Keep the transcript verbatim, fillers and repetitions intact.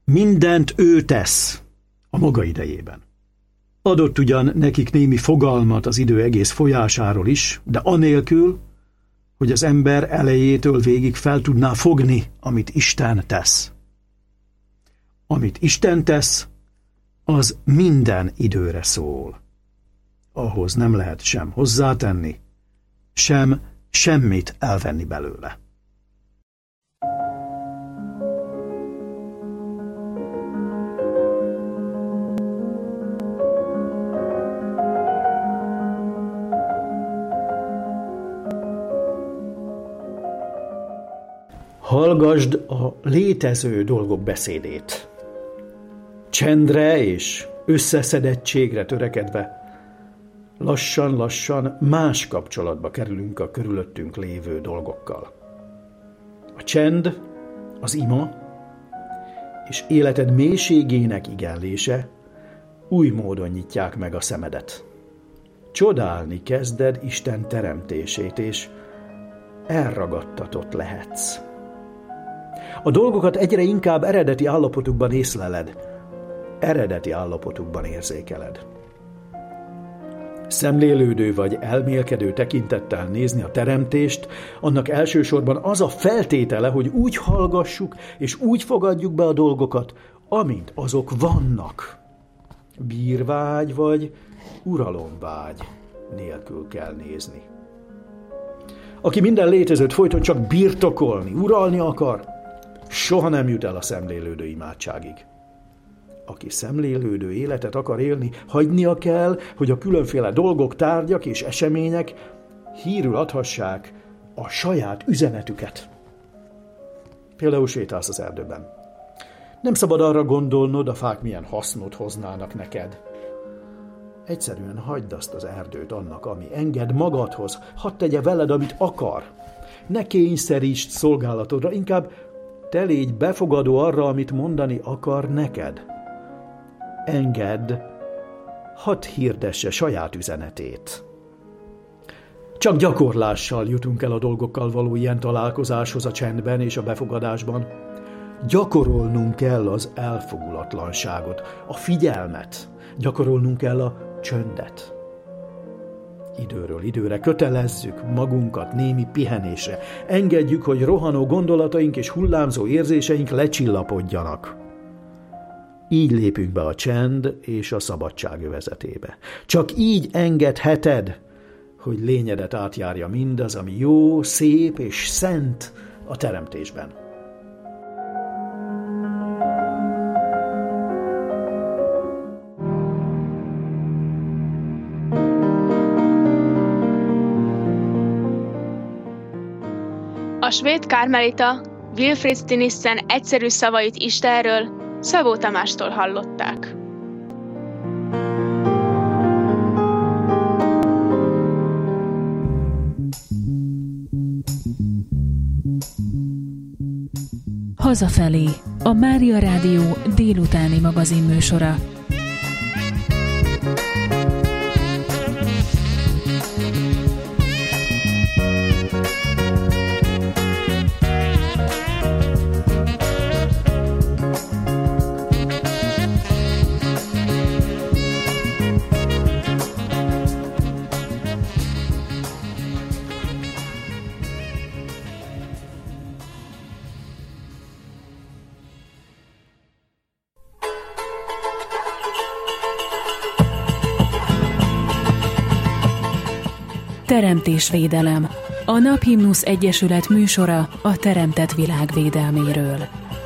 Mindent ő tesz a maga idejében. Adott ugyan nekik némi fogalmat az idő egész folyásáról is, de anélkül, hogy az ember elejétől végig fel tudná fogni, amit Isten tesz. Amit Isten tesz, az minden időre szól. Ahhoz nem lehet sem hozzátenni, sem semmit elvenni belőle. Hallgasd a létező dolgok beszédét. Csendre és összeszedettségre törekedve lassan-lassan más kapcsolatba kerülünk a körülöttünk lévő dolgokkal. A csend, az ima és életed mélységének igenlése új módon nyitják meg a szemedet. Csodálni kezded Isten teremtését, és elragadtatott lehetsz. A dolgokat egyre inkább eredeti állapotukban észleled, eredeti állapotukban érzékeled. Szemlélődő vagy elmélkedő tekintettel nézni a teremtést, annak elsősorban az a feltétele, hogy úgy hallgassuk és úgy fogadjuk be a dolgokat, amint azok vannak. Bírvágy vagy uralomvágy nélkül kell nézni. Aki minden létezőt folyton csak birtokolni, uralni akar, soha nem jut el a szemlélődő imádságig. Aki szemlélődő életet akar élni, hagynia kell, hogy a különféle dolgok, tárgyak és események hírül adhassák a saját üzenetüket. Például sétálsz az erdőben. Nem szabad arra gondolnod, a fák milyen hasznot hoznának neked. Egyszerűen hagyd azt az erdőt annak, ami enged magadhoz, hadd tegye veled, amit akar. Ne kényszerítsd szolgálatodra, inkább te légy befogadó arra, amit mondani akar neked. Engedd, hadd hirdesse saját üzenetét. Csak gyakorlással jutunk el a dolgokkal való ilyen találkozáshoz a csendben és a befogadásban. Gyakorolnunk kell az elfogulatlanságot, a figyelmet, gyakorolnunk kell a csöndet. Időről időre kötelezzük magunkat némi pihenésre. Engedjük, hogy rohanó gondolataink és hullámzó érzéseink lecsillapodjanak. Így lépünk be a csend és a szabadság övezetébe. Csak így engedheted, hogy lényedet átjárja mindaz, ami jó, szép és szent a teremtésben. A svéd karmelita Wilfrid Stinissen egyszerű szavait Istenről Szabó Tamástól hallották. Hazafelé, a Mária Rádió délutáni magazinműsora. Teremtésvédelem. A Naphimnusz Egyesület műsora a teremtett világ védelméről.